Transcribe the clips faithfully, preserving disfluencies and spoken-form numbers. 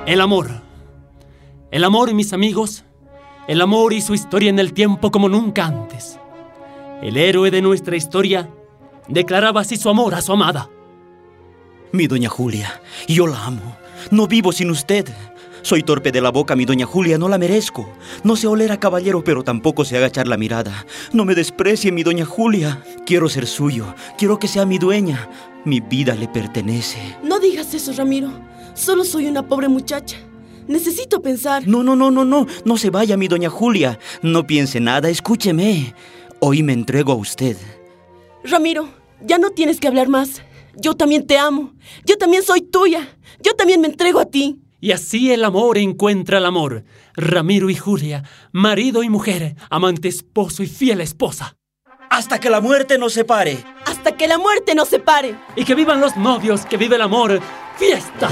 El amor. El amor, mis amigos. El amor y su historia en el tiempo como nunca antes. El héroe de nuestra historia declaraba así su amor a su amada. Mi doña Julia, yo la amo. No vivo sin usted. Soy torpe de la boca, mi doña Julia, no la merezco. No sé oler a caballero, pero tampoco sé agachar la mirada. No me desprecie, mi doña Julia. Quiero ser suyo, quiero que sea mi dueña. Mi vida le pertenece. No digas eso, Ramiro. Solo soy una pobre muchacha. Necesito pensar. No, no, no, no, no. No se vaya, mi doña Julia. No piense nada, escúcheme. Hoy me entrego a usted. Ramiro, ya no tienes que hablar más. Yo también te amo. Yo también soy tuya. Yo también me entrego a ti. Y así el amor encuentra el amor. Ramiro y Julia, marido y mujer, amante, esposo y fiel esposa. Hasta que la muerte nos separe. Hasta que la muerte nos separe. Y que vivan los novios, que vive el amor. ¡Fiesta!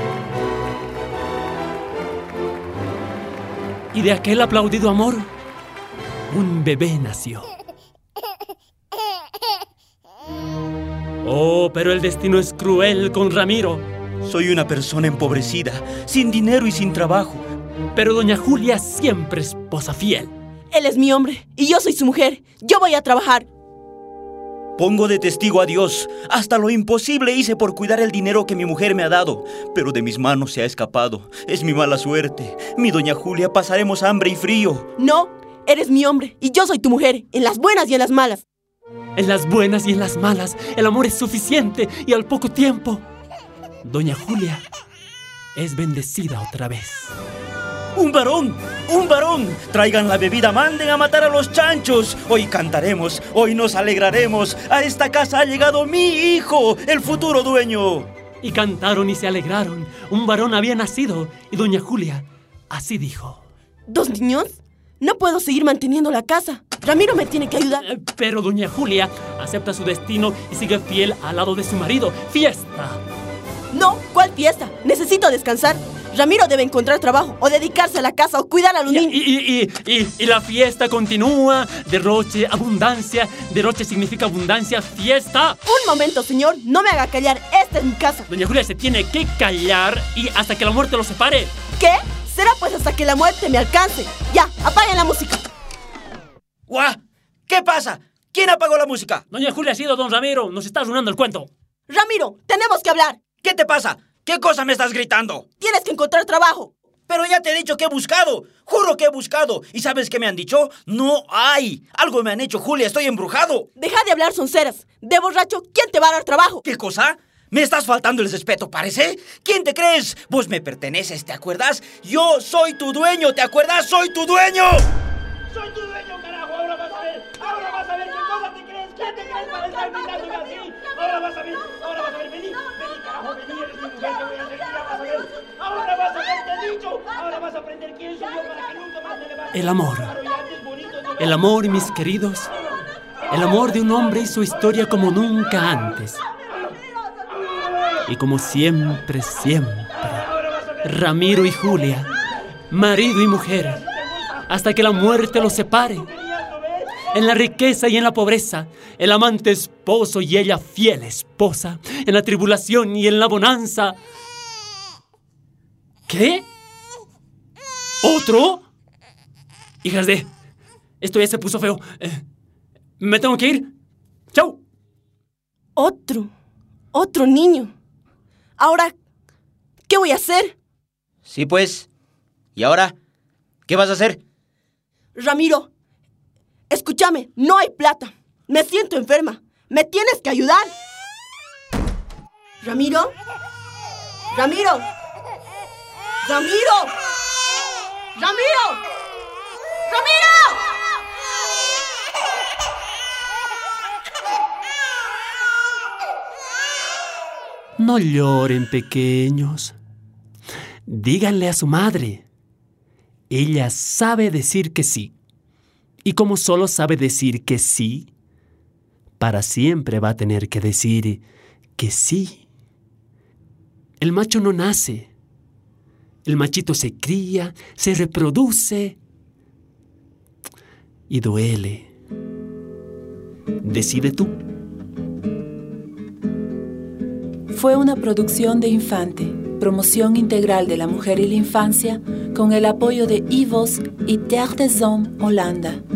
Y de aquel aplaudido amor, un bebé nació. Oh, pero el destino es cruel con Ramiro. Soy una persona empobrecida, sin dinero y sin trabajo. Pero doña Julia siempre esposa fiel. Él es mi hombre y yo soy su mujer. Yo voy a trabajar. Pongo de testigo a Dios. Hasta lo imposible hice por cuidar el dinero que mi mujer me ha dado. Pero de mis manos se ha escapado. Es mi mala suerte. Mi doña Julia, pasaremos hambre y frío. No, eres mi hombre y yo soy tu mujer. En las buenas y en las malas. En las buenas y en las malas, el amor es suficiente y al poco tiempo, doña Julia es bendecida otra vez. ¡Un varón! ¡Un varón! Traigan la bebida, manden a matar a los chanchos. Hoy cantaremos, hoy nos alegraremos. A esta casa ha llegado mi hijo, el futuro dueño. Y cantaron y se alegraron. Un varón había nacido y doña Julia así dijo. ¿Dos niños? No puedo seguir manteniendo la casa. Ramiro me tiene que ayudar. Pero doña Julia acepta su destino y sigue fiel al lado de su marido. ¡Fiesta! No, ¿cuál fiesta? Necesito descansar. Ramiro debe encontrar trabajo, o dedicarse a la casa, o cuidar a los niños. Y, y, y, y, y la fiesta continúa. Derroche, abundancia. Derroche significa abundancia. ¡Fiesta! Un momento, señor. No me haga callar. Esta es mi casa. Doña Julia se tiene que callar y hasta que la muerte los separe. ¿Qué? Será pues hasta que la muerte me alcance. Ya, apaguen la música. ¡Guau! ¿Qué pasa? ¿Quién apagó la música? Doña Julia ha sido don Ramiro. Nos está arruinando el cuento. Ramiro, tenemos que hablar. ¿Qué te pasa? ¿Qué cosa me estás gritando? Tienes que encontrar trabajo. Pero ya te he dicho que he buscado. Juro que he buscado. ¿Y sabes qué me han dicho? No hay. Algo me han hecho, Julia. Estoy embrujado. Deja de hablar sonceras. De borracho, ¿quién te va a dar trabajo? ¿Qué cosa? ¿Me estás faltando el respeto, parece? ¿Quién te crees? Vos me perteneces, ¿te acuerdas? Yo soy tu dueño, ¿te acuerdas? ¡Soy tu dueño! ¡Soy tu dueño, carajo! ¡Ahora vas a ver! ¡Ahora vas a ver qué cosa te crees! ¿Quién te crees para estar gritándome así? ¡Ahora vas a ver! ¡Ahora vas a ver! ¡Vení! ¡Vení, carajo! ¡Vení! ¡Eres mi mujer! ¡Te voy a hacer! ¡Ya vas a ver! ¡Ahora vas a ver! ¡Te he dicho! ¡Ahora vas a aprender quién soy yo para que nunca más te levantes! El amor. El amor, mis queridos. El amor de un hombre y su historia como nunca antes. Y como siempre, siempre, Ramiro y Julia, marido y mujer, hasta que la muerte los separe. En la riqueza y en la pobreza, el amante esposo y ella fiel esposa, en la tribulación y en la bonanza. ¿Qué? ¿Otro? Hijas de... Esto ya se puso feo. Eh, ¿Me tengo que ir? ¡Chau! Otro. Otro niño. Ahora, ¿qué voy a hacer? Sí, pues. ¿Y ahora? ¿Qué vas a hacer? Ramiro, escúchame, no hay plata. Me siento enferma. Me tienes que ayudar. Ramiro. Ramiro. Ramiro. Ramiro. Ramiro. No lloren, pequeños. Díganle a su madre. Ella sabe decir que sí. Y como solo sabe decir que sí, para siempre va a tener que decir que sí. El macho no nace. El machito se cría, se reproduce y duele. Decide tú. Fue una producción de Infante, promoción integral de la mujer y la infancia con el apoyo de I V O S y Terre des Hommes Holanda.